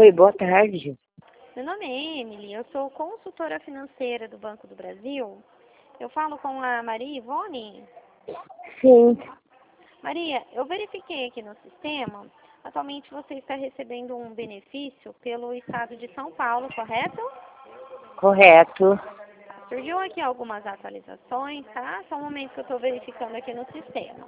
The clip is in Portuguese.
Oi, boa tarde. Meu nome é Emily, eu sou consultora financeira do Banco do Brasil. Eu falo com a Maria Ivone. Sim, Maria, eu verifiquei aqui no sistema. Atualmente você está recebendo um benefício pelo estado de São Paulo, correto? correto. Surgiu aqui algumas atualizações, tá? Só um momento que eu estou verificando aqui no sistema.